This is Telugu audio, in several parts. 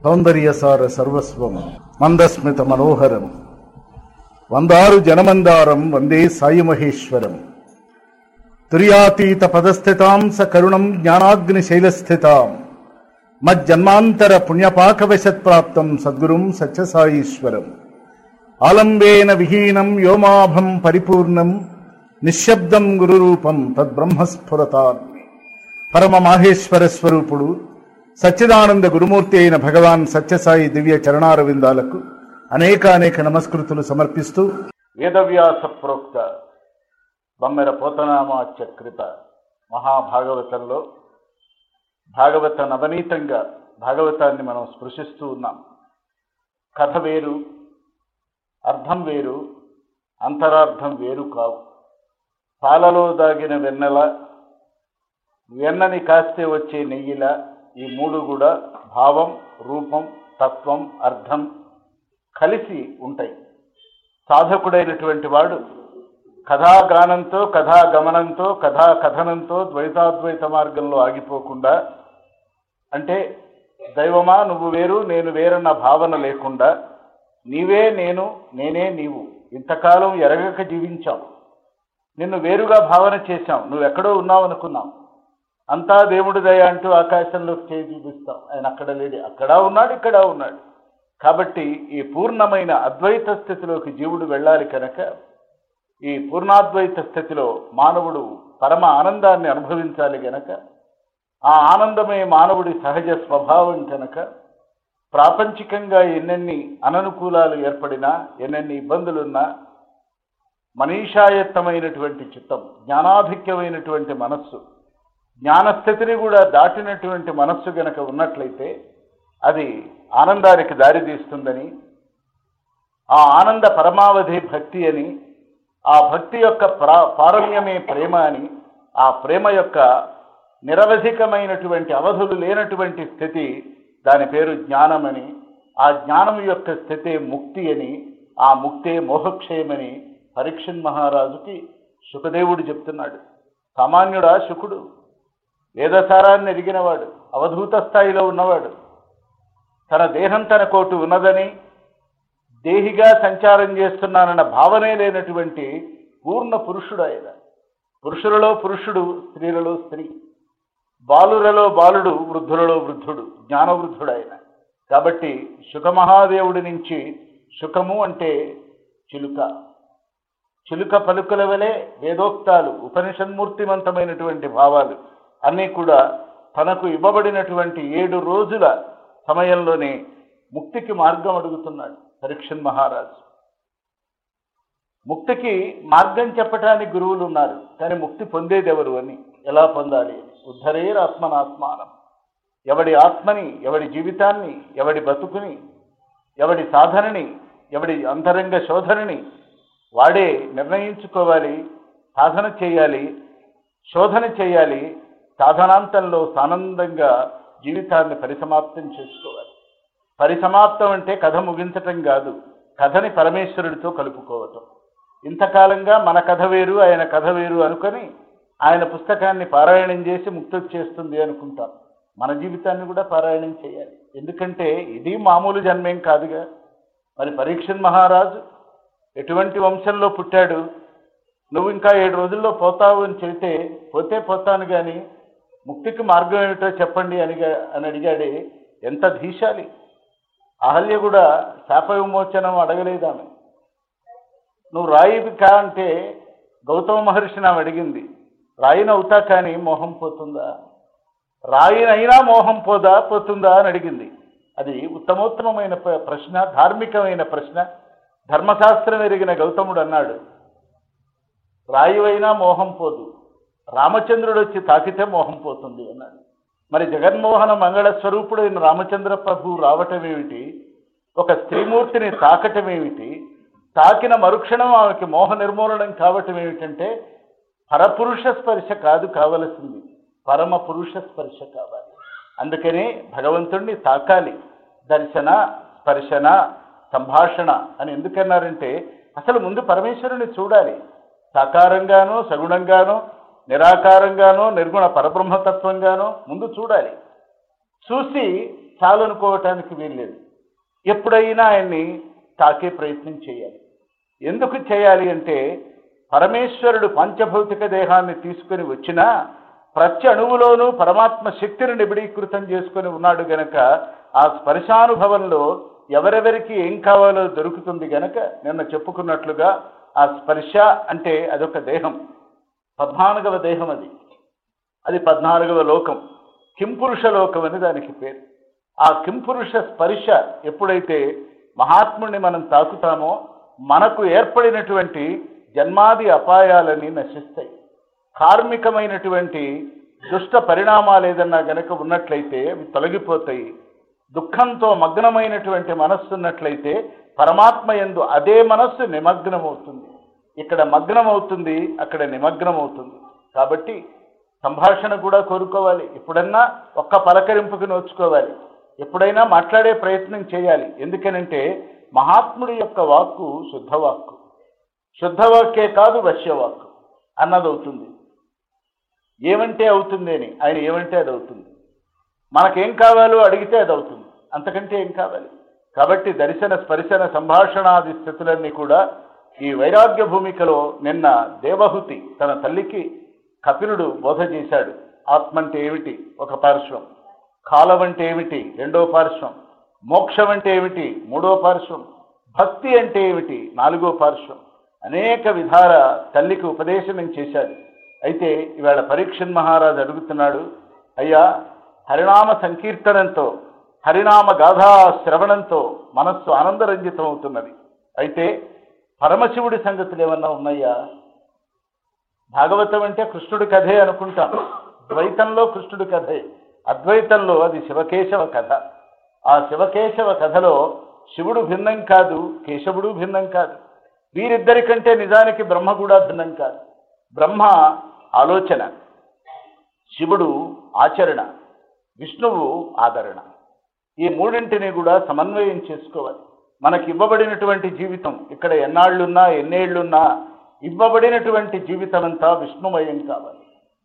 సౌందర్యసార సర్వస్వం మందస్మిత మనోహరం వందారు జనమందారం వందే సాయి మహేశ్వరం తుర్యాతీత పదస్థితాం స కరుణం జ్ఞానాగ్ని శైలస్థితాం మజ్జన్మాంతర పుణ్యపాకవశత్ప్రాప్తం సద్గురుం సత్యసాయీశ్వరం ఆలంబేన విహీనం వ్యోమాభం పరిపూర్ణం నిశ్శబ్దం గురురూపం తద్బ్రహ్మస్ఫురతాన్ని పరమ మాహేశ్వర స్వరూపుడు సచ్చిదానంద గురుమూర్తి అయిన భగవాన్ సత్యసాయి దివ్య చరణారవిందాలకు అనేక నమస్కృతులు సమర్పిస్తూ వేదవ్యాస ప్రోక్త బమ్మెర పోతనామాచ్య కృత మహాభాగవతంలో భాగవత నవనీతంగా భాగవతాన్ని మనం స్పృశిస్తూ ఉన్నాం. కథ వేరు, అర్థం వేరు, అంతరార్థం వేరు కావు. పాలలో దాగిన వెన్నెల, వెన్నని కాస్తే వచ్చే నెయ్యిల, ఈ మూడు కూడా భావం, రూపం, తత్వం, అర్థం కలిసి ఉంటాయి. సాధకుడైనటువంటి వాడు కథాగానంతో, కథాగమనంతో, కథాకథనంతో ద్వైతాద్వైత మార్గంలో ఆగిపోకుండా, అంటే దైవమా నువ్వు వేరు నేను వేరన్న భావన లేకుండా, నీవే నేను నేనే నీవు, ఇంతకాలం ఎరగక జీవించాం, నిన్ను వేరుగా భావన చేశాం, నువ్వెక్కడో ఉన్నావు అనుకున్నాం, అంతా దేవుడి దయ అంటూ ఆకాశంలోకి చేయి చూపిస్తాం, ఆయన అక్కడ లేడు, అక్కడ ఉన్నాడు, ఇక్కడ ఉన్నాడు. కాబట్టి ఈ పూర్ణమైన అద్వైత స్థితిలోకి జీవుడు వెళ్ళాలి కనుక, ఈ పూర్ణాద్వైత స్థితిలో మానవుడు పరమ ఆనందాన్ని అనుభవించాలి గనక, ఆ ఆనందమే మానవుడి సహజ స్వభావం కనుక, ప్రాపంచికంగా ఎన్నెన్ని అననుకూలాలు ఏర్పడినా, ఎన్నెన్ని ఇబ్బందులున్నా, మనీషాయత్తమైనటువంటి చిత్తం, జ్ఞానాధిక్యమైనటువంటి మనస్సు, జ్ఞానస్థితిని కూడా దాటినటువంటి మనస్సు గనక ఉన్నట్లయితే అది ఆనందానికి దారితీస్తుందని, ఆ ఆనంద పరమావధి భక్తి అని, ఆ భక్తి యొక్క పారమ్యమే ప్రేమ అని, ఆ ప్రేమ యొక్క నిరవధికమైనటువంటి అవధులు లేనటువంటి స్థితి, దాని పేరు జ్ఞానమని, ఆ జ్ఞానం యొక్క స్థితే ముక్తి అని, ఆ ముక్తే మోహక్షయమని పరీక్షణ్ మహారాజుకి శుకదేవుడు చెప్తున్నాడు. సామాన్యుడా శుకుడు? వేదసారాన్ని ఎరిగినవాడు, అవధూత స్థాయిలో ఉన్నవాడు, తన దేహం తన కోటు ఉన్నదని, దేహిగా సంచారం చేస్తున్నానన్న భావనే లేనటువంటి పూర్ణ పురుషుడు ఆయన. పురుషులలో పురుషుడు, స్త్రీలలో స్త్రీ, బాలురలో బాలుడు, వృద్ధులలో వృద్ధుడు, జ్ఞానవృద్ధుడు ఆయన. కాబట్టి శుకమహాదేవుడి నుంచి, శుకము అంటే చిలుక, చిలుక పలుకుల వలె వేదోక్తాలు, ఉపనిషన్మూర్తిమంతమైనటువంటి భావాలు అన్నీ కూడా తనకు ఇవ్వబడినటువంటి 7 రోజుల సమయంలోనే ముక్తికి మార్గం అడుగుతున్నాడు పరీక్షణ్ మహారాజు. ముక్తికి మార్గం చెప్పటానికి గురువులు ఉన్నారు, కానీ ముక్తి పొందేది ఎవరు అని, ఎలా పొందాలి అని. ఉద్ధరేరాత్మనాత్మానం, ఎవడి ఆత్మని, ఎవడి జీవితాన్ని, ఎవడి బతుకుని, ఎవడి సాధనని, ఎవడి అంతరంగ శోధనని వాడే నిర్ణయించుకోవాలి, సాధన చేయాలి, శోధన చేయాలి, సాధనాంతంలో సానందంగా జీవితాన్ని పరిసమాప్తం చేసుకోవాలి. పరిసమాప్తం అంటే కథ ముగించటం కాదు, కథని పరమేశ్వరుడితో కలుపుకోవటం. ఇంతకాలంగా మన కథ వేరు, ఆయన కథ వేరు అనుకొని ఆయన పుస్తకాన్ని పారాయణం చేసి ముక్తి వచ్చేస్తుంది అనుకుంటాం. మన జీవితాన్ని కూడా పారాయణం చేయాలి, ఎందుకంటే ఇది మామూలు జన్మేం కాదుగా. మరి పరీక్షణ్ మహారాజు ఎటువంటి వంశంలో పుట్టాడు? నువ్వు ఇంకా 7 రోజుల్లో పోతావు అని చెబితే, పోతే పోతాను కానీ ముక్తికి మార్గం ఏమిటో చెప్పండి అని అడిగాడే, ఎంత ధీశాలి. అహల్య కూడా శాప విమోచనం అడగలేదామె. నువ్వు రాయి కా అంటే గౌతమ మహర్షిని ఆమె అడిగింది, రాయినవుతా కానీ మోహం పోతుందా? రాయినైనా మోహం పోతుందా అని అడిగింది. అది ఉత్తమోత్తమైన ప్రశ్న, ధార్మికమైన ప్రశ్న. ధర్మశాస్త్రం ఎరిగిన గౌతముడు అన్నాడు, రాయివైనా మోహం పోదు, రామచంద్రుడు వచ్చి తాకితే మోహం పోతుంది అన్నాడు. మరి జగన్మోహన మంగళ స్వరూపుడైన రామచంద్ర ప్రభు రావటం ఏమిటి? ఒక స్త్రీమూర్తిని తాకటం ఏమిటి? తాకిన మరుక్షణం ఆమెకి మోహ నిర్మూలనం కావటం ఏమిటంటే, పరపురుష స్పర్శ కాదు కావలసింది, పరమ పురుష స్పర్శ కావాలి. అందుకనే భగవంతుణ్ణి తాకాలి. దర్శన, స్పర్శన, సంభాషణ అని ఎందుకన్నారంటే, అసలు ముందు పరమేశ్వరుని చూడాలి. సాకారంగానో, సగుణంగానో, నిరాకారంగానో, నిర్గుణ పరబ్రహ్మతత్వంగానో ముందు చూడాలి. చూసి చాలనుకోవటానికి వీల్లేదు. ఎప్పుడైనా ఆయన్ని తాకే ప్రయత్నం చేయాలి. ఎందుకు చేయాలి అంటే పరమేశ్వరుడు పంచభౌతిక దేహాన్ని తీసుకుని వచ్చినా ప్రతి అణువులోనూ పరమాత్మ శక్తిని నిబిడీకృతం చేసుకుని ఉన్నాడు గనక ఆ స్పర్శానుభవంలో ఎవరెవరికి ఏం కావాలో దొరుకుతుంది గనక నిన్న చెప్పుకున్నట్లుగా ఆ స్పర్శ అంటే అదొక దేహం, 14వ దేహం, అది 14వ లోకం, కింపురుష లోకం అని దానికి పేరు. ఆ కింపురుష స్పర్శ ఎప్పుడైతే మహాత్ముడిని మనం తాకుతామో మనకు ఏర్పడినటువంటి జన్మాది అపాయాలని నశిస్తాయి. కార్మికమైనటువంటి దుష్ట పరిణామాలు ఏదన్నా గనక ఉన్నట్లయితే అవి తొలగిపోతాయి. దుఃఖంతో మగ్నమైనటువంటి మనస్సు ఉన్నట్లయితే పరమాత్మ యందు అదే మనస్సు నిమగ్నమవుతుంది. ఇక్కడ మగ్నమవుతుంది, అక్కడ నిమగ్నమవుతుంది. కాబట్టి సంభాషణ కూడా కోరుకోవాలి. ఎప్పుడన్నా ఒక్క పలకరింపుకి నోచుకోవాలి. ఎప్పుడైనా మాట్లాడే ప్రయత్నం చేయాలి. ఎందుకనంటే మహాత్ముడి యొక్క వాక్కు శుద్ధవాక్కు. శుద్ధవాక్యే కాదు వశ్యవాక్కు అన్నది అవుతుంది. ఏమంటే అవుతుంది అని, ఆయన ఏమంటే అది అవుతుంది. మనకేం కావాలో అడిగితే అది అవుతుంది, అంతకంటే ఏం కావాలి. కాబట్టి దర్శన స్పర్శన సంభాషణాది స్థితులన్నీ కూడా ఈ వైరాగ్య భూమికలో నిన్న దేవహుతి తన తల్లికి కపిలుడు బోధ చేశాడు. ఆత్మ అంటే ఏమిటి ఒక పార్శ్వం, కాలం అంటే ఏమిటి రెండో పార్శ్వం, మోక్షం అంటే ఏమిటి మూడో పార్శ్వం, భక్తి అంటే ఏమిటి నాలుగో పార్శ్వం, అనేక విధాల తల్లికి ఉపదేశం చేశాడు. అయితే ఇవాళ పరీక్షణ్ మహారాజు అడుగుతున్నాడు, అయ్యా హరినామ సంకీర్తనంతో హరినామ గాథా శ్రవణంతో మనస్సు ఆనందరంజితం అవుతున్నది. అయితే పరమశివుడి సంగతులు ఏమన్నా ఉన్నాయా? భాగవతం అంటే కృష్ణుడి కథే అనుకుంటాం. ద్వైతంలో కృష్ణుడి కథే, అద్వైతంలో అది శివకేశవ కథ. ఆ శివకేశవ కథలో శివుడు భిన్నం కాదు, కేశవుడు భిన్నం కాదు. వీరిద్దరికంటే నిజానికి బ్రహ్మ కూడా భిన్నం కాదు. బ్రహ్మ ఆలోచన, శివుడు ఆచరణ, విష్ణువు ఆదరణ. ఈ మూడింటిని కూడా సమన్వయం చేసుకోవాలి. మనకి ఇవ్వబడినటువంటి జీవితం ఇక్కడ ఎన్నాళ్ళున్నా ఎన్నేళ్లున్నా ఇవ్వబడినటువంటి జీవితం అంతా విష్ణుమయం కావాలి.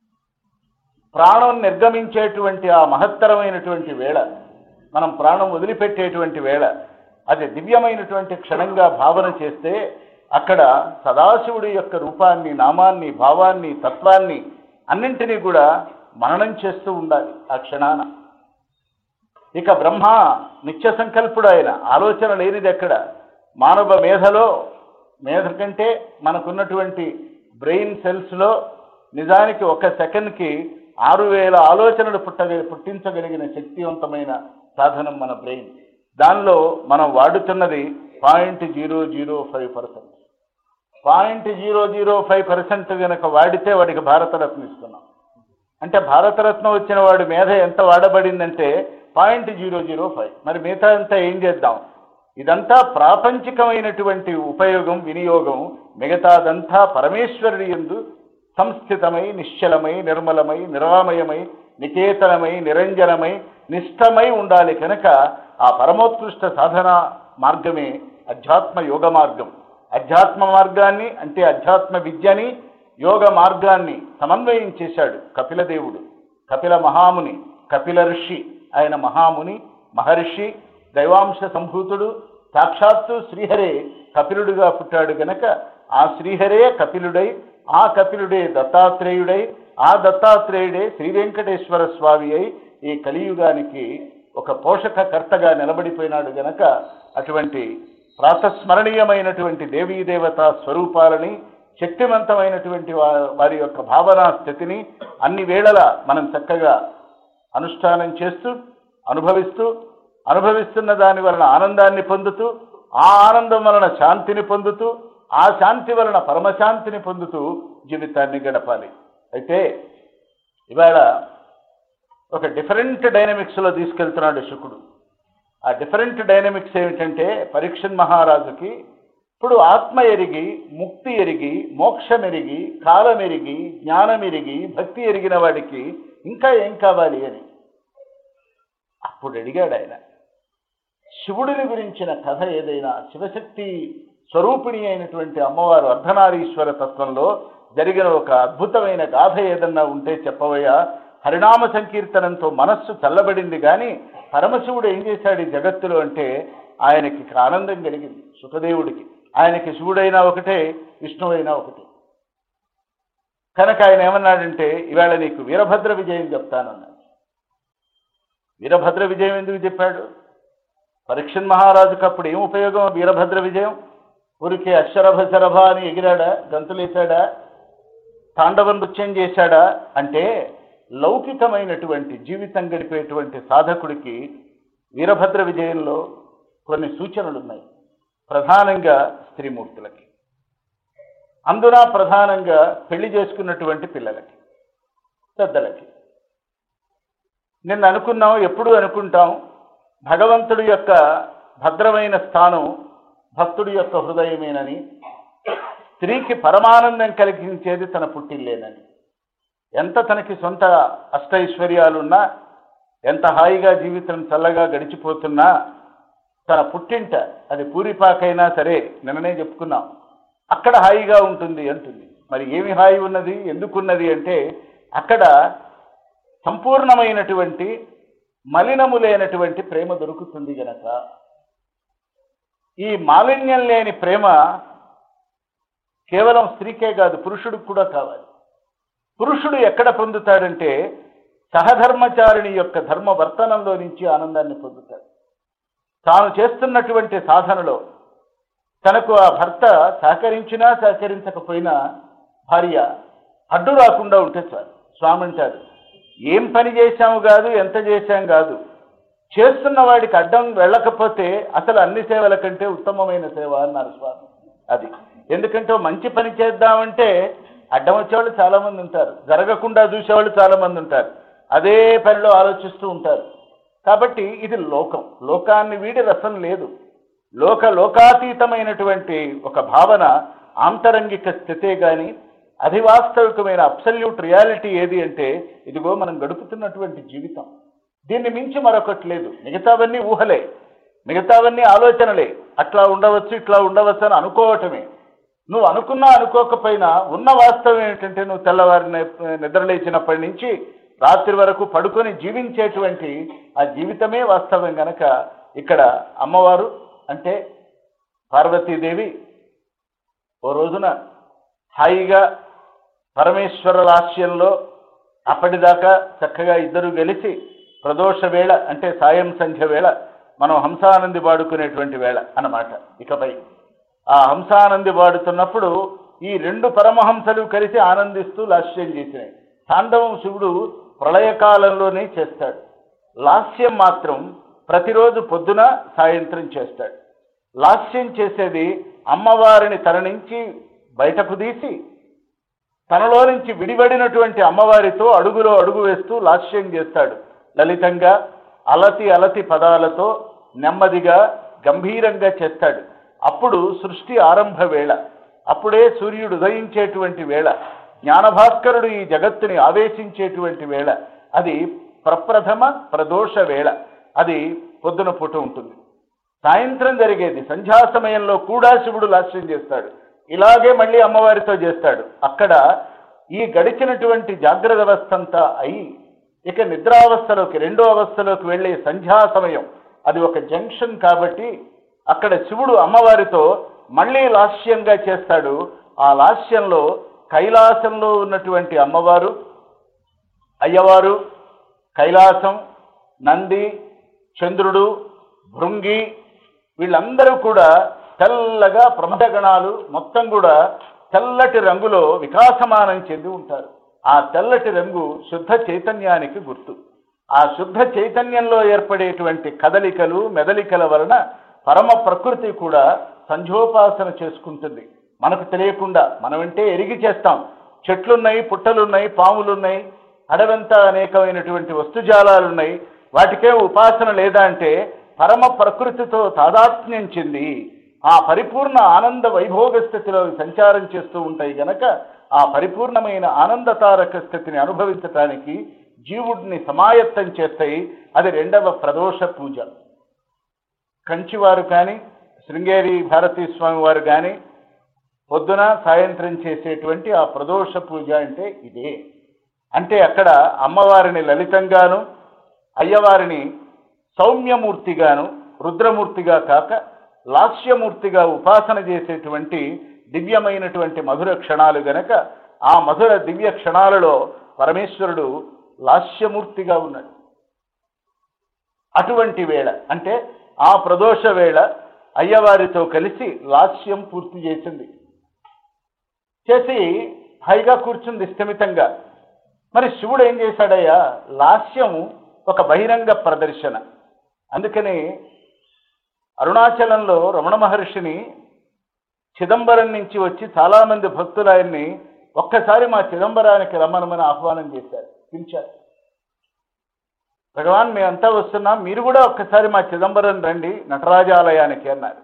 ప్రాణం నిర్గమించేటువంటి ఆ మహత్తరమైనటువంటి వేళ, మనం ప్రాణం వదిలిపెట్టేటువంటి వేళ, అది దివ్యమైనటువంటి క్షణంగా భావన చేస్తే అక్కడ సదాశివుడి యొక్క రూపాన్ని, నామాన్ని, భావాన్ని, తత్వాన్ని అన్నింటినీ కూడా మననం చేస్తూ ఉండాలి ఆ క్షణాన. ఇక బ్రహ్మ నిత్య సంకల్పుడు, ఆయన ఆలోచన లేనిది ఎక్కడ. మానవ మేధ కంటే మనకున్నటువంటి బ్రెయిన్ సెల్స్లో నిజానికి ఒక సెకండ్కి 6000 ఆలోచనలు పుట్టించగలిగిన శక్తివంతమైన సాధనం మన బ్రెయిన్. దానిలో మనం వాడుతున్నది 0.005%. 0.005% కనుక వాడితే వాడికి భారతరత్న ఇస్తున్నాం. అంటే భారతరత్న వచ్చిన వాడి మేధ ఎంత వాడబడిందంటే 0.005. మరి మిగతా అంతా ఏం చేద్దాం? ఇదంతా ప్రాపంచికమైనటువంటి ఉపయోగం, వినియోగం. మిగతాదంతా పరమేశ్వరుడి యందు సంస్థితమై, నిశ్చలమై, నిర్మలమై, నిరామయమై, నికేతనమై, నిరంజనమై, నిష్టమై ఉండాలి. కనుక ఆ పరమోత్కృష్ట సాధన మార్గమే అధ్యాత్మ యోగ మార్గం. అధ్యాత్మ మార్గాన్ని అంటే అధ్యాత్మ విద్యని, యోగ మార్గాన్ని సమన్వయం చేశాడు కపిలదేవుడు. కపిల మహాముని, కపిల ఋషి, ఆయన మహాముని, మహర్షి, దైవాంశ సంభూతుడు, సాక్షాత్తు శ్రీహరే కపిలుడిగా పుట్టాడు గనక ఆ శ్రీహరే కపిలుడై, ఆ కపిలుడే దత్తాత్రేయుడై, ఆ దత్తాత్రేయుడే శ్రీ వెంకటేశ్వర స్వామి అయి ఈ కలియుగానికి ఒక పోషక కర్తగా నిలబడిపోయినాడు గనక అటువంటి ప్రాతస్మరణీయమైనటువంటి దేవీ దేవతా స్వరూపాలని, శక్తివంతమైనటువంటి వారి యొక్క భావనా స్థితిని అన్ని వేళలా మనం చక్కగా అనుష్ఠానం చేస్తూ అనుభవిస్తున్న దాని వలన ఆనందాన్ని పొందుతూ, ఆ ఆనందం వలన శాంతిని పొందుతూ, ఆ శాంతి వలన పరమశాంతిని పొందుతూ జీవితాన్ని గడపాలి. అయితే ఇవాళ ఒక డిఫరెంట్ డైనమిక్స్లో తీసుకెళ్తున్నాడు శుకుడు. ఆ డిఫరెంట్ డైనమిక్స్ ఏమిటంటే పరీక్షణ్ మహారాజుకి ఇప్పుడు ఆత్మ ఎరిగి, ముక్తి ఎరిగి, మోక్షం ఎరిగి, కాలం ఎరిగి, జ్ఞానం ఎరిగి, భక్తి ఎరిగిన వాడికి ఇంకా ఏం కావాలి అని అప్పుడు అడిగాడు ఆయన. శివుడిని గురించిన కథ ఏదైనా, శివశక్తి స్వరూపిణి అయినటువంటి అమ్మవారు అర్ధనారీశ్వర తత్వంలో జరిగిన ఒక అద్భుతమైన గాథ ఏదన్నా ఉంటే చెప్పవయ్యా, హరినామ సంకీర్తనంతో మనస్సు చల్లబడింది. కానీ పరమశివుడు ఏం చేశాడు ఈ జగత్తులో అంటే ఆయనకి ఆనందం కలిగింది. సుఖదేవుడికి ఆయనకి శివుడైనా ఒకటే, విష్ణువైనా ఒకటే. కనుక ఆయన ఏమన్నాడంటే ఇవాళ నీకు వీరభద్ర విజయం చెప్తానన్నాడు. వీరభద్ర విజయం ఎందుకు చెప్పాడు? పరీక్షణ్ మహారాజుకు అప్పుడు ఏం ఉపయోగం వీరభద్ర విజయం? ఊరికే అక్షరభ శరభ అని ఎగిరాడా, గంతులేశాడా, తాండవ నృత్యం చేశాడా అంటే లౌకికమైనటువంటి జీవితం గడిపేటువంటి సాధకుడికి వీరభద్ర విజయంలో కొన్ని సూచనలు ఉన్నాయి. ప్రధానంగా స్త్రీమూర్తులకి, అందున ప్రధానంగా పెళ్లి చేసుకున్నటువంటి పిల్లలకి, పెద్దలకి. నిన్న అనుకున్నాం, ఎప్పుడు అనుకుంటాం, భగవంతుడి యొక్క భద్రమైన స్థానం భక్తుడి యొక్క హృదయమేనని, స్త్రీకి పరమానందం కలిగించేది తన పుట్టిల్లేనని. ఎంత తనకి సొంత అష్టైశ్వర్యాలున్నా, ఎంత హాయిగా జీవితం చల్లగా గడిచిపోతున్నా, తన పుట్టింట అది పూరిపాకైనా సరే, నిన్ననే చెప్పుకున్నాం, అక్కడ హాయిగా ఉంటుంది అంటుంది. మరి ఏమి హాయి ఉన్నది, ఎందుకున్నది అంటే అక్కడ సంపూర్ణమైనటువంటి మలినము లేనటువంటి ప్రేమ దొరుకుతుంది గనక. ఈ మాలిన్యం లేని ప్రేమ కేవలం స్త్రీకే కాదు, పురుషుడికి కూడా కావాలి. పురుషుడు ఎక్కడ పొందుతాడంటే సహధర్మచారిణి యొక్క ధర్మవర్తనంలో నుంచి ఆనందాన్ని పొందుతాడు. తాను చేస్తున్నటువంటి సాధనలో తనకు ఆ భర్త సహకరించినా సహకరించకపోయినా భార్య అడ్డు రాకుండా ఉంటే చాలు. స్వామి అంటారు, ఏం పని చేశాము కాదు, ఎంత చేశాం కాదు, చేస్తున్న వాడికి అడ్డం వెళ్ళకపోతే అసలు అన్ని సేవల కంటే ఉత్తమమైన సేవ అన్నారు స్వామి. అది ఎందుకంటే మంచి పని చేద్దామంటే అడ్డం వచ్చేవాళ్ళు చాలా మంది ఉంటారు, జరగకుండా చూసేవాళ్ళు చాలా మంది ఉంటారు, అదే పనిలో ఆలోచిస్తూ ఉంటారు. కాబట్టి ఇది లోకం, లోకాన్ని వీడి రసం లేదు. లోకాతీతమైనటువంటి ఒక భావన ఆంతరంగిక స్థితే కానీ అధివాస్తవికమైన అబ్సల్యూట్ రియాలిటీ ఏది అంటే ఇదిగో మనం గడుపుతున్నటువంటి జీవితం. దీన్ని మించి మరొకటి లేదు. మిగతావన్నీ ఊహలే, మిగతావన్నీ ఆలోచనలే. అట్లా ఉండవచ్చు, ఇట్లా ఉండవచ్చు అని అనుకోవటమే. నువ్వు అనుకున్నా అనుకోకపోయినా ఉన్న వాస్తవం ఏంటంటే నువ్వు తెల్లవారి నిద్రలేచినప్పటి నుంచి రాత్రి వరకు పడుకొని జీవించేటువంటి ఆ జీవితమే వాస్తవం. గనక ఇక్కడ అమ్మవారు అంటే పార్వతీదేవి ఓ రోజున హాయిగా పరమేశ్వర లాస్యంలో అప్పటిదాకా చక్కగా ఇద్దరు కలిసి ప్రదోష వేళ అంటే సాయం సంధ్య వేళ మనం హంసానంది పాడుకునేటువంటి వేళ అన్నమాట. ఇకపై ఆ హంసానంది పాడుతున్నప్పుడు ఈ రెండు పరమహంసలు కలిసి ఆనందిస్తూ లాస్యం చేసినాయి. తాండవం శివుడు ప్రళయకాలంలోనే చేస్తాడు, లాస్యం మాత్రం ప్రతిరోజు పొద్దున సాయంత్రం చేస్తాడు. లాస్యం చేసేది అమ్మవారిని తన నుంచి బయటకు తీసి తనలో నుంచి విడిపడినటువంటి అమ్మవారితో అడుగులో అడుగు వేస్తూ లాస్యం చేస్తాడు. లలితంగా అలతి అలతి పదాలతో నెమ్మదిగా గంభీరంగా చేస్తాడు. అప్పుడు సృష్టి ఆరంభ వేళ, అప్పుడే సూర్యుడు ఉదయించేటువంటి వేళ, జ్ఞానభాస్కరుడు ఈ జగత్తుని ఆవేశించేటువంటి వేళ. అది ప్రప్రథమ ప్రదోష వేళ, అది పొద్దున పూట ఉంటుంది. సాయంత్రం జరిగేది సంధ్యా సమయంలో కూడా శివుడు లాస్యం చేస్తాడు. ఇలాగే మళ్ళీ అమ్మవారితో చేస్తాడు. అక్కడ ఈ గడిచినటువంటి జాగ్రత్త అవస్థ అంతా అయి ఇక నిద్రావస్థలోకి రెండో అవస్థలోకి వెళ్ళే సంధ్యా సమయం, అది ఒక జంక్షన్ కాబట్టి అక్కడ శివుడు అమ్మవారితో మళ్ళీ లాస్యంగా చేస్తాడు. ఆ లాస్యంలో కైలాసంలో ఉన్నటువంటి అమ్మవారు, అయ్యవారు, కైలాసం, నంది, చంద్రుడు, భృంగి వీళ్ళందరూ కూడా తెల్లగా ప్రమథగణాలు మొత్తం కూడా తెల్లటి రంగులో వికాసమానం చెంది ఉంటారు. ఆ తెల్లటి రంగు శుద్ధ చైతన్యానికి గుర్తు. ఆ శుద్ధ చైతన్యంలో ఏర్పడేటువంటి కదలికలు మెదలికల వలన పరమ ప్రకృతి కూడా సంధ్యోపాసన చేసుకుంటుంది. మనకు తెలియకుండా, మనమంటే ఎరిగి చేస్తాం. చెట్లున్నాయి, పుట్టలున్నాయి, పాములున్నాయి, అడవంతా అనేకమైనటువంటి వస్తుజాలాలున్నాయి, వాటికే ఉపాసన లేదా అంటే పరమ ప్రకృతితో తాదాత్మ్యం చెంది ఆ పరిపూర్ణ ఆనంద వైభోగ స్థితిలో సంచారం చేస్తూ ఉంటాయి. గనక ఆ పరిపూర్ణమైన ఆనందతారక స్థితిని అనుభవించటానికి జీవుడిని సమాయత్తం చేస్తాయి. అది రెండవ ప్రదోష పూజ. కంచివారు కానీ శృంగేరి భారతీ స్వామి వారు కానీ పొద్దున సాయంత్రం చేసేటువంటి ఆ ప్రదోష పూజ అంటే ఇదే. అంటే అక్కడ అమ్మవారిని లలితంగాను అయ్యవారిని సౌమ్యమూర్తిగాను రుద్రమూర్తిగా కాక లాస్యమూర్తిగా ఉపాసన చేసేటువంటి దివ్యమైనటువంటి మధుర క్షణాలు గనక ఆ మధుర దివ్య క్షణాలలో పరమేశ్వరుడు లాస్యమూర్తిగా ఉన్నాడు. అటువంటి వేళ అంటే ఆ ప్రదోష వేళ అయ్యవారితో కలిసి లాస్యం పూర్తి చేసింది. చేసి హైగా కూర్చుంది స్థిమితంగా. మరి శివుడు ఏం చేశాడయ్యా? లాస్యం ఒక బహిరంగ ప్రదర్శన. అందుకని అరుణాచలంలో రమణ మహర్షిని చిదంబరం నుంచి వచ్చి చాలామంది భక్తులు ఆయన్ని ఒక్కసారి మా చిదంబరానికి రమ్మనమని ఆహ్వానం చేశారు, పిలిచారు. భగవాన్ మేమంతా వస్తున్నాం, మీరు కూడా ఒక్కసారి మా చిదంబరం రండి నటరాజాలయానికి అన్నారు.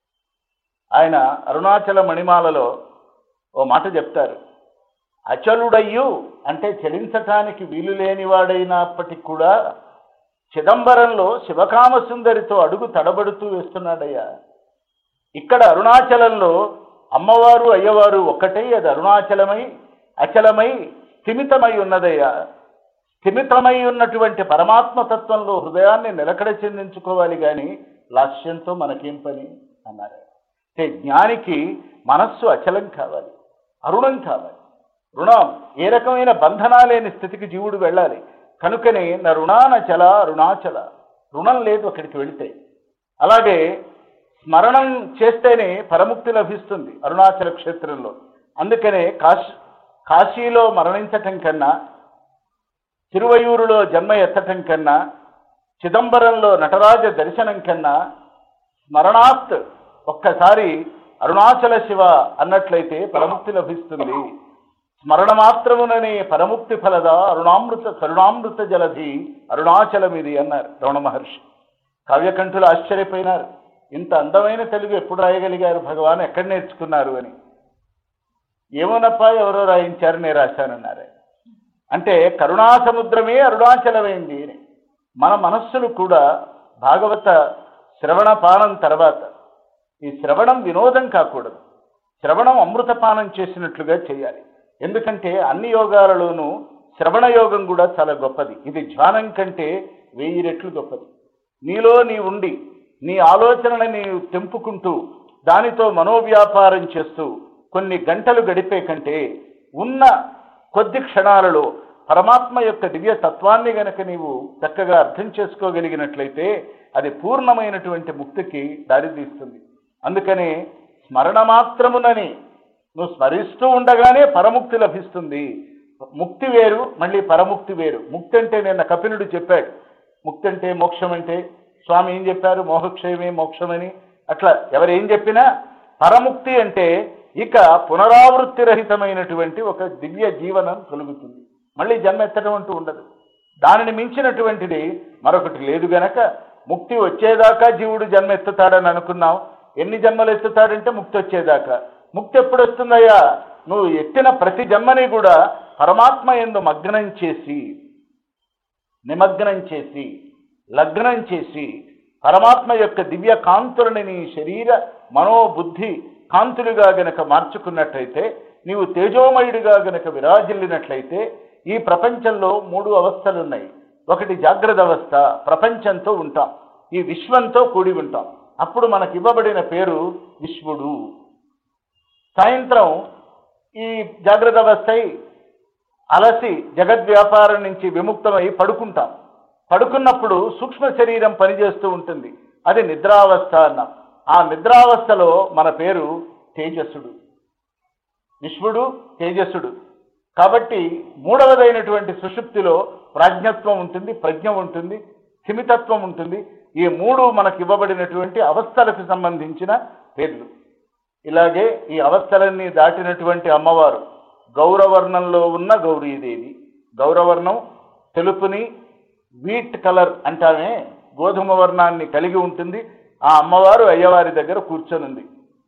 ఆయన అరుణాచల మణిమాలలో ఓ మాట చెప్తారు, అచలుడయ్యు అంటే చలించటానికి వీలు లేనివాడైనప్పటికీ కూడా చిదంబరంలో శివకామ సుందరితో అడుగు తడబడుతూ వేస్తున్నాడయ్యా. ఇక్కడ అరుణాచలంలో అమ్మవారు అయ్యవారు ఒక్కటే, అది అరుణాచలమై అచలమై స్థిమితమై ఉన్నదయ్యా. స్థిమితమై ఉన్నటువంటి పరమాత్మతత్వంలో హృదయాన్ని నిలకడ చెందించుకోవాలి కానీ లాస్యంతో మనకేం పని అన్నారు. అంటే జ్ఞానికి మనస్సు అచలం కావాలి, అరుణం కావాలి. రుణం ఏ రకమైన బంధనాలేని స్థితికి జీవుడు వెళ్ళాలి. కనుకనే నా రుణానచల అరుణాచల, రుణం లేదు అక్కడికి వెళితే. అలాగే స్మరణం చేస్తేనే పరముక్తి లభిస్తుంది అరుణాచల క్షేత్రంలో. అందుకనే కాశీలో మరణించటం కన్నా, తిరువయూరులో జన్మ ఎత్తటం కన్నా, చిదంబరంలో నటరాజ దర్శనం కన్నా స్మరణాత్ ఒక్కసారి అరుణాచల శివ అన్నట్లయితే పరముక్తి లభిస్తుంది. స్మరణ మాత్రముననే పరముక్తి ఫలద కరుణామృత జలధి అరుణాచలమిది అన్నారు రమణ మహర్షి. కావ్యకంఠులు ఆశ్చర్యపోయినారు, ఇంత అందమైన తెలుగు ఎప్పుడు రాయగలిగారు భగవాన్, ఎక్కడ నేర్చుకున్నారు అని. ఏమోనప్ప ఎవరో రాయించారు, నేను రాశానన్నారు. అంటే కరుణా సముద్రమే అరుణాచలమైంది అని. మన మనస్సులు కూడా భాగవత శ్రవణపానం తర్వాత ఈ శ్రవణం వినోదం కాకూడదు, శ్రవణం అమృతపానం చేసినట్లుగా చేయాలి. ఎందుకంటే అన్ని యోగాలలోనూ శ్రవణ యోగం కూడా చాలా గొప్పది. ఇది ధ్యానం కంటే 1000 రెట్లు గొప్పది. నీలో నీ ఉండి నీ ఆలోచనని నీవు తెంపుకుంటూ దానితో మనోవ్యాపారం చేస్తూ కొన్ని గంటలు గడిపే కంటే ఉన్న కొద్ది క్షణాలలో పరమాత్మ యొక్క దివ్య తత్వాన్ని గనక నీవు చక్కగా అర్థం చేసుకోగలిగినట్లయితే అది పూర్ణమైనటువంటి ముక్తికి దారితీస్తుంది. అందుకని స్మరణ మాత్రమునని నువ్వు స్మరిస్తూ ఉండగానే పరముక్తి లభిస్తుంది. ముక్తి వేరు, మళ్ళీ పరముక్తి వేరు. ముక్తి అంటే నిన్న కపిలుడు చెప్పాడు, ముక్తి అంటే మోక్షం అంటే. స్వామి ఏం చెప్పారు? మోహక్షయమే మోక్షమని. అట్లా ఎవరేం చెప్పినా పరముక్తి అంటే ఇక పునరావృత్తి రహితమైనటువంటి ఒక దివ్య జీవనం కలుగుతుంది. మళ్ళీ జన్మ ఎత్తడం అంటూ ఉండదు. దానిని మించినటువంటిది మరొకటి లేదు గనక ముక్తి వచ్చేదాకా జీవుడు జన్మ ఎత్తుతాడని అనుకున్నాం. ఎన్ని జన్మలు ఎత్తుతాడంటే ముక్తి వచ్చేదాకా. ముక్తి ఎప్పుడు వస్తుందయ్యా? నువ్వు ఎత్తిన ప్రతి జన్మని కూడా పరమాత్మ యందు మగ్నం చేసి, నిమగ్నం చేసి, లగ్నం చేసి పరమాత్మ యొక్క దివ్య కాంతులని నీ శరీర మనోబుద్ధి కాంతులుగా గనక మార్చుకున్నట్లయితే, నీవు తేజోమయుడిగా గనక విరాజిల్లినట్లయితే ఈ ప్రపంచంలో 3 అవస్థలున్నాయి. ఒకటి జాగ్రత్త అవస్థ, ప్రపంచంతో ఉంటాం, ఈ విశ్వంతో కూడి ఉంటాం. అప్పుడు మనకి ఇవ్వబడిన పేరు విశ్వడు. సాయంత్రం ఈ జాగ్రత్త అవస్థ అలసి జగద్వ్యాపారం నుంచి విముక్తమై పడుకుంటాం. పడుకున్నప్పుడు సూక్ష్మ శరీరం పనిచేస్తూ ఉంటుంది, అది నిద్రావస్థ అన్నాం. ఆ నిద్రావస్థలో మన పేరు తేజస్సుడు. విశ్వడు తేజస్సుడు. కాబట్టి 3వదైనటువంటి సుషుప్తిలో ప్రాజ్ఞత్వం ఉంటుంది, ప్రజ్ఞ ఉంటుంది, స్థిమితత్వం ఉంటుంది. ఈ 3 మనకు ఇవ్వబడినటువంటి అవస్థలకు సంబంధించిన పేర్లు. ఇలాగే ఈ అవస్థలన్నీ దాటినటువంటి అమ్మవారు గౌరవర్ణంలో ఉన్న గౌరీదేవి. గౌరవర్ణం తెలుపుని వీట్ కలర్ అంటామే, గోధుమ వర్ణాన్ని కలిగి ఉంటుంది. ఆ అమ్మవారు అయ్యవారి దగ్గర కూర్చొనుంది.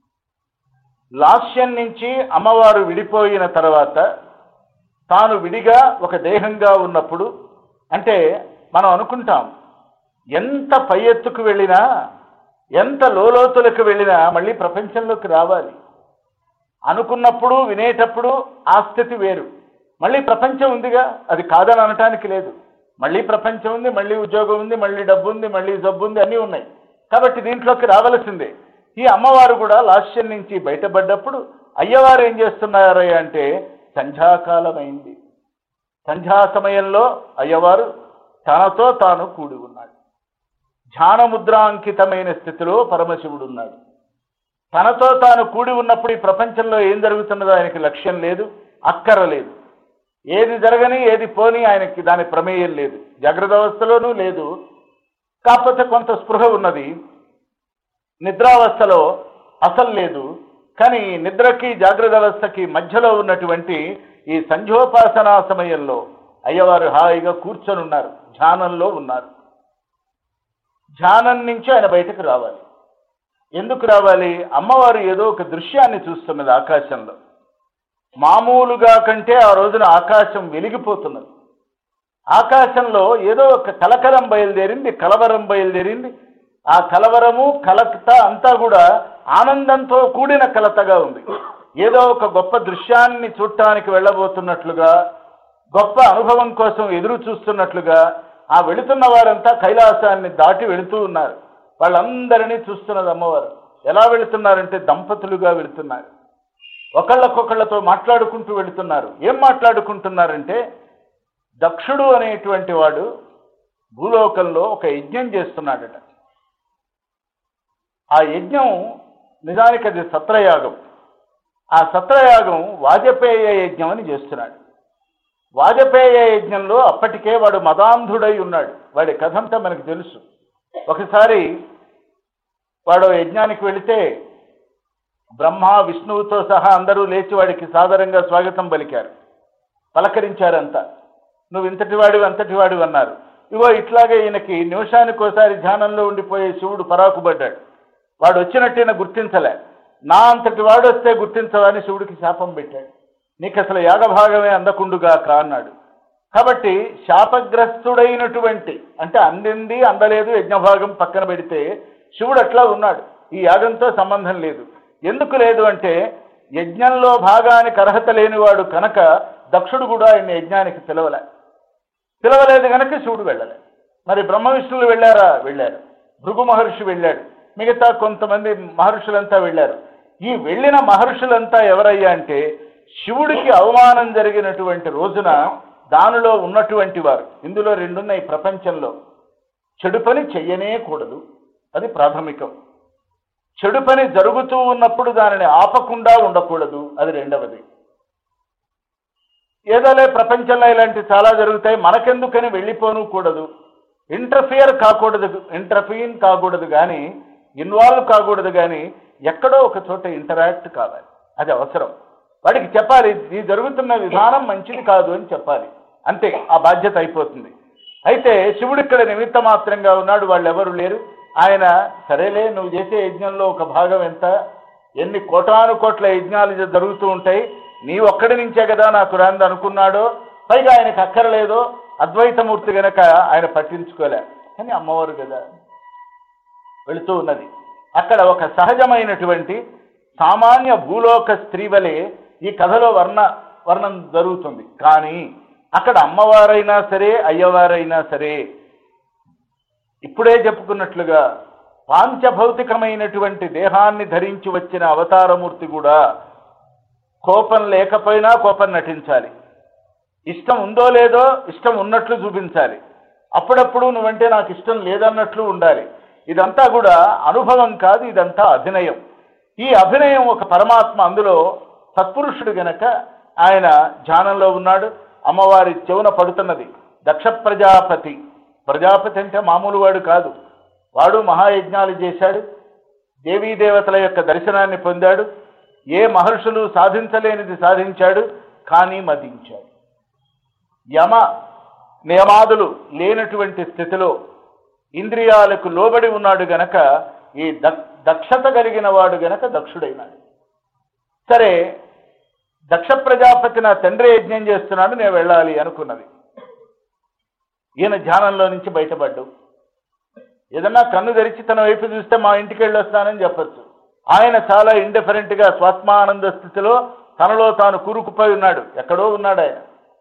లాస్యం నుంచి అమ్మవారు విడిపోయిన తర్వాత తాను విడిగా ఒక దేహంగా ఉన్నప్పుడు, అంటే మనం అనుకుంటాం ఎంత పై ఎత్తుకు వెళ్ళినా, ఎంత లోతులకు వెళ్ళినా మళ్ళీ ప్రపంచంలోకి రావాలి అనుకున్నప్పుడు, వినేటప్పుడు ఆ స్థితి వేరు. మళ్ళీ ప్రపంచం ఉందిగా, అది కాదని అనటానికి లేదు. మళ్ళీ ప్రపంచం ఉంది, మళ్ళీ ఉద్యోగం ఉంది, మళ్ళీ డబ్బు ఉంది, మళ్ళీ జబ్బు ఉంది, అన్నీ ఉన్నాయి. కాబట్టి దీంట్లోకి రావలసిందే. ఈ అమ్మవారు కూడా లాస్యం నుంచి బయటపడ్డప్పుడు అయ్యవారు ఏం చేస్తున్నారు అంటే సంధ్యాకాలం అయింది. సంధ్యా సమయంలో అయ్యవారు తనతో తాను కూడి ఉన్నాడు. ధ్యానముద్రాంకితమైన స్థితిలో పరమశివుడు ఉన్నాడు. తనతో తాను కూడి ఉన్నప్పుడు ఈ ప్రపంచంలో ఏం జరుగుతున్నదో ఆయనకి లక్ష్యం లేదు, అక్కర లేదు. ఏది జరగని ఏది పోని ఆయనకి దాని ప్రమేయం లేదు. జాగ్రత్త అవస్థలోనూ లేదు, కాకపోతే కొంత స్పృహ ఉన్నది. నిద్రావస్థలో అసలు లేదు. కానీ నిద్రకి జాగ్రత్త అవస్థకి మధ్యలో ఉన్నటువంటి ఈ సంధ్యోపాసనా సమయంలో అయ్యవారు హాయిగా కూర్చొని ఉన్నారు, ధ్యానంలో ఉన్నారు. ధ్యానం నుంచి ఆయన బయటకు రావాలి. ఎందుకు రావాలి? అమ్మవారు ఏదో ఒక దృశ్యాన్ని చూస్తున్నది ఆకాశంలో. మామూలుగా కంటే ఆ రోజున ఆకాశం వెలిగిపోతున్నది. ఆకాశంలో ఏదో ఒక కలకలం బయలుదేరింది, కలవరం బయలుదేరింది. ఆ కలవరము కలత అంతా కూడా ఆనందంతో కూడిన కలతగా ఉంది. ఏదో ఒక గొప్ప దృశ్యాన్ని చూడటానికి వెళ్ళబోతున్నట్లుగా, గొప్ప అనుభవం కోసం ఎదురు చూస్తున్నట్లుగా ఆ వెళుతున్న వారంతా కైలాసాన్ని దాటి వెళుతూ ఉన్నారు. వాళ్ళందరినీ చూస్తున్నది అమ్మవారు. ఎలా వెళుతున్నారంటే దంపతులుగా వెళుతున్నారు. ఒకళ్ళకొకళ్ళతో మాట్లాడుకుంటూ వెళుతున్నారు. ఏం మాట్లాడుకుంటున్నారంటే, దక్షుడు అనేటువంటి వాడు భూలోకంలో ఒక యజ్ఞం చేస్తున్నాడట. ఆ యజ్ఞం నిజానికి అది సత్రయాగం. ఆ సత్రయాగం వాజపేయ యజ్ఞం అని చేస్తున్నాడు. వాజపేయ యజ్ఞంలో అప్పటికే వాడు మదాంధుడై ఉన్నాడు. వాడి కథంతా మనకు తెలుసు. ఒకసారి వాడు యజ్ఞానికి వెళితే బ్రహ్మ విష్ణువుతో సహా అందరూ లేచి వాడికి సాదరంగా స్వాగతం పలికారు, పలకరించారంతా. నువ్వు ఇంతటి వాడివి అంతటి వాడివి అన్నారు. ఇగో ఇట్లాగే ఈయనకి నిమిషానికోసారి ధ్యానంలో ఉండిపోయే శివుడు పరాకుపడ్డాడు. వాడు వచ్చినట్టేనా గుర్తించలే. నా అంతటి వాడు వస్తే గుర్తించవని శివుడికి శాపం పెట్టాడు. నీకు అసలు యాగభాగమే అందకుండుగా కా అన్నాడు. కాబట్టి శాపగ్రస్తుడైనటువంటి, అంటే అందింది అందలేదు యజ్ఞభాగం పక్కన పెడితే శివుడు అట్లా ఉన్నాడు. ఈ యాగంతో సంబంధం లేదు. ఎందుకు లేదు అంటే యజ్ఞంలో భాగానికి అర్హత లేనివాడు కనుక దక్షుడు కూడా ఆయన యజ్ఞానికి పిలవలేదు కనుక శివుడు వెళ్ళలే. మరి బ్రహ్మ విష్ణువులు వెళ్ళారా? వెళ్ళారు. భృగు మహర్షి వెళ్ళాడు. మిగతా కొంతమంది మహర్షులంతా వెళ్ళారు. ఈ వెళ్ళిన మహర్షులంతా ఎవరయ్యా అంటే శివుడికి అవమానం జరిగినటువంటి రోజున దానిలో ఉన్నటువంటి వారు. ఇందులో రెండున్నాయి ప్రపంచంలో. చెడు పని చెయ్యనే కూడదు, అది ప్రాథమికం. చెడు పని జరుగుతూ ఉన్నప్పుడు దానిని ఆపకుండా ఉండకూడదు, అది రెండవది. ఏదోలే ప్రపంచంలో ఇలాంటి చాలా జరుగుతాయి, మనకెందుకని వెళ్ళిపోను కూడదు. ఇంటర్ఫియర్ కాకూడదు కానీ, ఇన్వాల్వ్ కాకూడదు కానీ, ఎక్కడో ఒక చోట ఇంటరాక్ట్ కావాలి, అది అవసరం. వాడికి చెప్పాలి ఈ జరుగుతున్న విధానం మంచిది కాదు అని చెప్పాలి, అంతే, ఆ బాధ్యత అయిపోతుంది. అయితే శివుడు ఇక్కడ నిమిత్త మాత్రంగా ఉన్నాడు, వాళ్ళు ఎవరు లేరు. ఆయన సరేలే నువ్వు చేసే యజ్ఞంలో ఒక భాగం ఎంత, ఎన్ని కోటాను కోట్ల యజ్ఞాలు జరుగుతూ ఉంటాయి, నీ ఒక్కడి నుంచే కదా నాకు రాంది అనుకున్నాడో. పైగా ఆయనకు అక్కరలేదో, అద్వైతమూర్తి గనక ఆయన పట్టించుకోలే. కానీ అమ్మవారు కదా వెళుతూ ఉన్నది. అక్కడ ఒక సహజమైనటువంటి సామాన్య భూలోక స్త్రీ వలె ఈ కథలో వర్ణం జరుగుతుంది. కానీ అక్కడ అమ్మవారైనా సరే అయ్యవారైనా సరే ఇప్పుడే చెప్పుకున్నట్లుగా పాంచభౌతికమైనటువంటి దేహాన్ని ధరించి వచ్చిన అవతారమూర్తి కూడా కోపం లేకపోయినా కోపం నటించాలి. ఇష్టం ఉందో లేదో ఇష్టం ఉన్నట్లు చూపించాలి. అప్పుడప్పుడు నువ్వంటే నాకు ఇష్టం లేదన్నట్లు ఉండాలి. ఇదంతా కూడా అనుభవం కాదు, ఇదంతా అభినయం. ఈ అభినయం ఒక పరమాత్మ, అందులో సత్పురుషుడు గనక ఆయన ధ్యానంలో ఉన్నాడు. అమ్మవారి చెవున పడుతున్నది. దక్ష ప్రజాపతి అంటే మామూలు వాడు కాదు. వాడు మహాయజ్ఞాలు చేశాడు, దేవీదేవతల యొక్క దర్శనాన్ని పొందాడు, ఏ మహర్షులు సాధించలేనిది సాధించాడు, కానీ మదించాడు. యమ నియమాదులు లేనటువంటి స్థితిలో ఇంద్రియాలకు లోబడి ఉన్నాడు గనక ఈ దక్షత కలిగిన వాడు గనక దక్షుడైనాడు. సరే, దక్ష ప్రజాపతి నా తండ్రి యజ్ఞం చేస్తున్నాడు, నేను వెళ్ళాలి అనుకున్నది. ఈయన ధ్యానంలో నుంచి బయటపడ్డావు. ఏదన్నా కన్ను తెరిచి తన వైపు చూస్తే మా ఇంటికి వెళ్ళొస్తానని చెప్పచ్చు. ఆయన చాలా ఇండిఫరెంట్గా స్వాత్మానంద స్థితిలో తనలో తాను కూరుకుపోయి ఉన్నాడు. ఎక్కడో ఉన్నాడు ఆయన.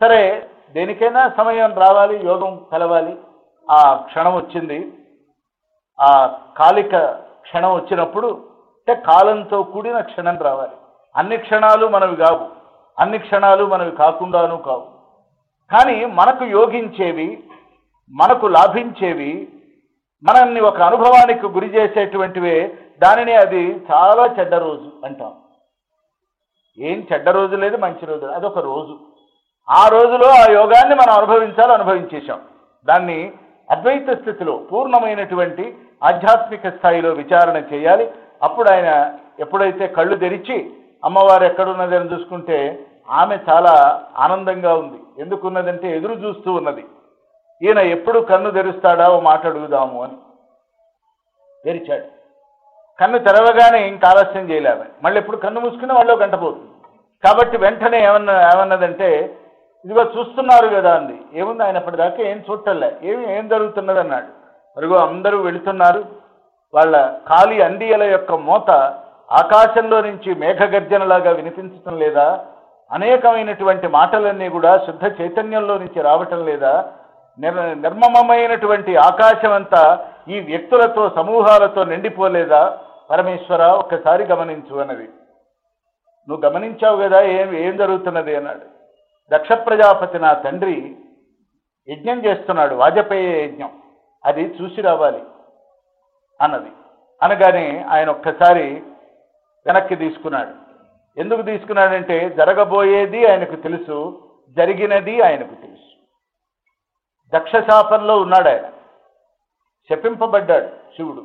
సరే, దేనికైనా సమయం రావాలి, యోగం కలవాలి. ఆ క్షణం వచ్చింది. ఆ కాలిక క్షణం వచ్చినప్పుడు అంటే కాలంతో కూడిన క్షణం రావాలి. అన్ని క్షణాలు మనవి కావు, అన్ని క్షణాలు మనవి కాకుండాను కావు. కానీ మనకు యోగించేవి, మనకు లాభించేవి, మనల్ని ఒక అనుభవానికి గురి చేసేటువంటివే, దానిని అది చాలా చెడ్డ రోజు అంటాం. ఏం చెడ్డ రోజు లేదు, మంచి రోజు, అదొక రోజు. ఆ రోజులో ఆ యోగాన్ని మనం అనుభవించేశాం. దాన్ని అద్వైత స్థితిలో పూర్ణమైనటువంటి ఆధ్యాత్మిక స్థాయిలో విచారణ చేయాలి. అప్పుడు ఆయన ఎప్పుడైతే కళ్ళు తెరిచి అమ్మవారు ఎక్కడున్నదని చూసుకుంటే ఆమె చాలా ఆనందంగా ఉంది. ఎందుకున్నదంటే ఎదురు చూస్తూ ఉన్నది. ఈయన ఎప్పుడు కన్ను తెరుస్తాడా ఓ మాట అడుగుదాము అని. తెరిచాడు. కన్ను తెరవగానే ఇంకా ఆలస్యం చేయలేము. మళ్ళీ ఎప్పుడు కన్ను మూసుకుని వాళ్ళు గంట పోతుంది. కాబట్టి వెంటనే ఏమన్నదంటే, ఇదిగో చూస్తున్నారు కదా అంది. ఏముంది, ఆయన అప్పటిదాకా ఏం చూడటంలే, ఏం జరుగుతున్నది అన్నాడు. అదిగో అందరూ వెళుతున్నారు. వాళ్ళ ఖాళీ అండియల యొక్క మోత ఆకాశంలో నుంచి మేఘగర్జనలాగా వినిపించటం లేదా? అనేకమైనటువంటి మాటలన్నీ కూడా శుద్ధ చైతన్యంలో నుంచి రావటం లేదా? నిర్మమమైనటువంటి ఆకాశం అంతా ఈ వ్యక్తులతో సమూహాలతో నిండిపోలేదా? పరమేశ్వర ఒక్కసారి గమనించు అన్నది. నువ్వు గమనించావు కదా ఏం జరుగుతున్నది అన్నాడు. దక్ష ప్రజాపతి నా తండ్రి యజ్ఞం చేస్తున్నాడు, వాజపేయ యజ్ఞం, అది చూసి రావాలి అన్నది. అనగానే ఆయన ఒక్కసారి వెనక్కి తీసుకున్నాడు. ఎందుకు తీసుకున్నాడంటే జరగబోయేది ఆయనకు తెలుసు, జరిగినది ఆయనకు తెలుసు. దక్షశాపంలో ఉన్నాడు ఆయన, శపింపబడ్డాడు శివుడు.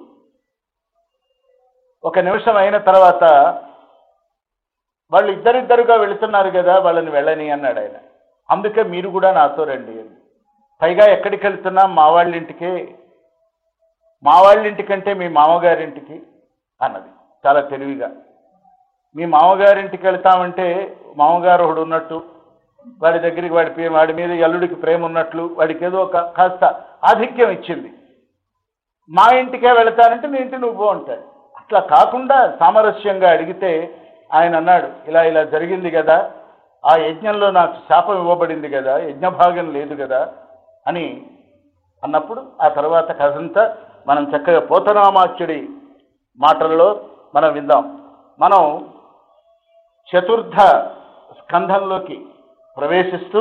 ఒక నిమిషం అయిన తర్వాత వాళ్ళు ఇద్దరిద్దరుగా వెళుతున్నారు కదా, వాళ్ళని వెళ్ళని అన్నాడు ఆయన. అందుకే మీరు కూడా నాతో రండి అని. పైగా ఎక్కడికి వెళ్తున్నా మా వాళ్ళింటికే, మా వాళ్ళింటికంటే మీ మామగారింటికి అన్నది చాలా తెలివిగా. మీ మామగారింటికి వెళ్తామంటే మామగారు ఒకడు ఉన్నట్టు, వాడి దగ్గరికి వాడి మీద అల్లుడికి ప్రేమ ఉన్నట్లు, వాడికి ఏదో కాస్త ఆధిక్యం ఇచ్చింది. మా ఇంటికే వెళతానంటే మీ ఇంటి నువ్వు అంటాడు. అట్లా కాకుండా సామరస్యంగా అడిగితే ఆయన అన్నాడు, ఇలా జరిగింది కదా, ఆ యజ్ఞంలో నాకు శాపం ఇవ్వబడింది కదా, యజ్ఞభాగం లేదు కదా అని అన్నప్పుడు ఆ తర్వాత కథంతా మనం చక్కగా పోతనామాచ్యుడి మాటల్లో మనం విందాం. మనం చతుర్థ స్కంధంలోకి ప్రవేశిస్తూ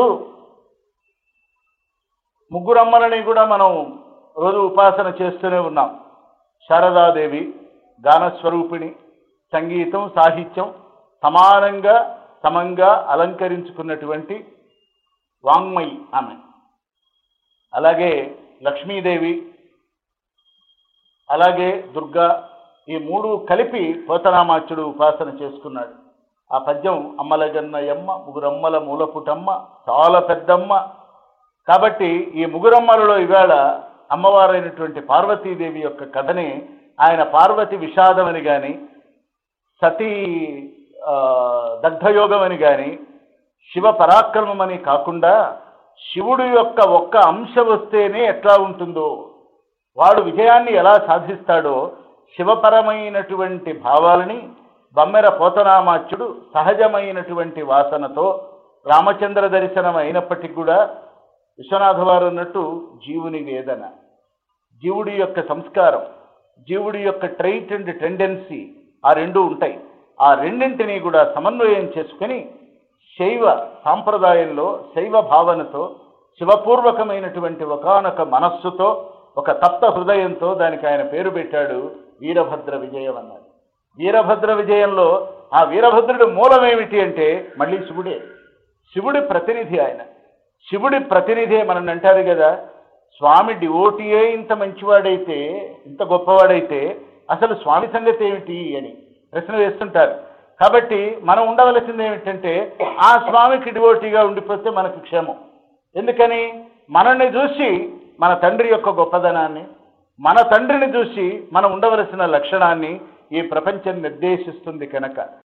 ముగ్గురమ్మలని కూడా మనం రోజు ఉపాసన చేస్తూనే ఉన్నాం. శారదాదేవి గానస్వరూపిణి, సంగీతం సాహిత్యం సమంగా అలంకరించుకున్నటువంటి వాంగ్మయి ఆమె. అలాగే లక్ష్మీదేవి, అలాగే దుర్గా, ఈ మూడు కలిపి పోతనామాచ్యుడు ఉపాసన చేసుకున్నాడు. ఆ పద్యం అమ్మలగన్నయమ్మ ముగురమ్మల మూలపుటమ్మ చాలా పెద్దమ్మ. కాబట్టి ఈ ముగురమ్మలలో ఇవాళ అమ్మవారైనటువంటి పార్వతీదేవి యొక్క కథని ఆయన పార్వతి విషాదమని కానీ, సతీ దగ్ధయోగం అని కానీ, శివ పరాక్రమం అని కాకుండా శివుడు యొక్క ఒక్క అంశ వస్తేనే ఎట్లా ఉంటుందో, వాడు విజయాన్ని ఎలా సాధిస్తాడో, శివపరమైనటువంటి భావాలని బమ్మెర పోతనామాచ్యుడు సహజమైనటువంటి వాసనతో రామచంద్ర దర్శనం అయినప్పటికీ కూడా విశ్వనాథ వారు అన్నట్టు జీవుని వేదన, జీవుడి యొక్క సంస్కారం, జీవుడి యొక్క ట్రైట్ అండ్ టెండెన్సీ, ఆ రెండు ఉంటాయి. ఆ రెండింటినీ కూడా సమన్వయం చేసుకుని శైవ సాంప్రదాయంలో శైవ భావనతో శివపూర్వకమైనటువంటి ఒకానొక మనస్సుతో ఒక తప్త హృదయంతో దానికి ఆయన పేరు పెట్టాడు వీరభద్ర విజయం అన్నాడు. వీరభద్ర విజయంలో ఆ వీరభద్రుడి మూలమేమిటి అంటే మళ్ళీ శివుడే, శివుడి ప్రతినిధి ఆయన. శివుడి ప్రతినిధే మనం అంటారు కదా, స్వామి డివోటీయే ఇంత మంచివాడైతే, ఇంత గొప్పవాడైతే అసలు స్వామి సంగతి ఏమిటి అని ప్రశ్న వేస్తుంటారు. కాబట్టి మనం ఉండవలసింది ఏమిటంటే ఆ స్వామికి డివోటీగా ఉండిపోతే మనకు క్షేమం. ఎందుకని మనల్ని చూసి మన తండ్రి యొక్క గొప్పదనాన్ని, మన తండ్రిని చూసి మనం ఉండవలసిన లక్షణాన్ని ఈ ప్రపంచం నిర్దేశిస్తుంది కనుక